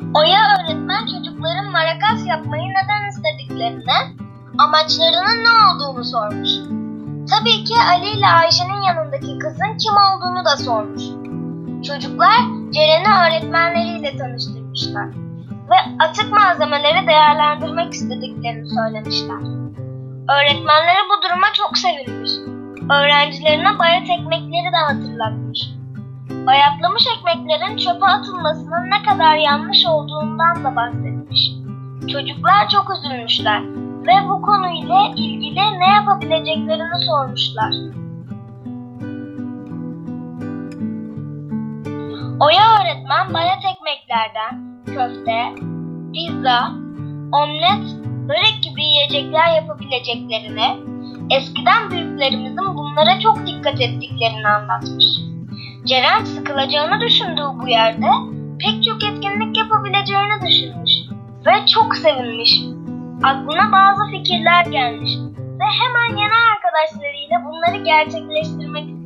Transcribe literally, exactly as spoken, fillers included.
Oya öğretmen çocukların marakas yapmayı neden istediklerini, amaçlarının ne olduğunu sormuş. Tabii ki Ali ile Ayşe'nin yanındaki kızın kim olduğunu da sormuş. Çocuklar Ceren'i öğretmenleriyle tanıştırmışlar ve atık malzemeleri değerlendirmek istediklerini söylemişler. Öğretmenleri bu duruma çok sevinmiş. Öğrencilerine bayat ekmekleri de hatırlatmış. Bayatlamış ekmeklerin çöpe atılmasının ne kadar yanlış olduğundan da bahsetmiş. Çocuklar çok üzülmüşler ve bu konuyla ilgili ne yapabileceklerini sormuşlar. Oya öğretmen bayat ekmeklerden köfte, pizza, omlet, börek gibi yiyecekler yapabileceklerini, eskiden büyüklerimizin bunlara çok dikkat ettiklerini anlatmış. Ceren sıkılacağını düşündüğü bu yerde pek çok etkinlik yapabileceğini düşünmüş ve çok sevinmiş. Aklına bazı fikirler gelmiş ve hemen yeni arkadaşlarıyla bunları gerçekleştirmek